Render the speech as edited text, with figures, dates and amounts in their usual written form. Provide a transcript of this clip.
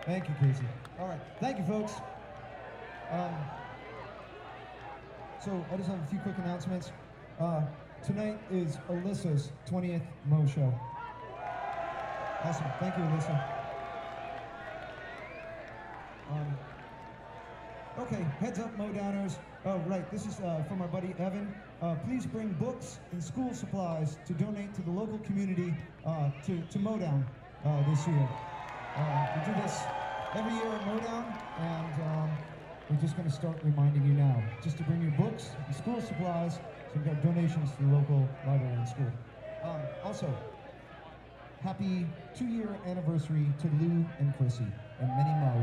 Thank you, Casey. All right, thank you, folks. Um, so I just have a few quick announcements. Tonight is Alyssa's 20th Mo show. Awesome, thank you, Alyssa. Okay, heads up, Mo Downers. Oh, right, this is from our buddy Evan. Please bring books and school supplies to donate to the local community to Modown this year. We do this every year at Modown, and we're just going to start reminding you now, just to bring your books and school supplies, so we've got donations to the local library and school. Also, happy 2-year anniversary to Lou and Chrissy, and many Mo.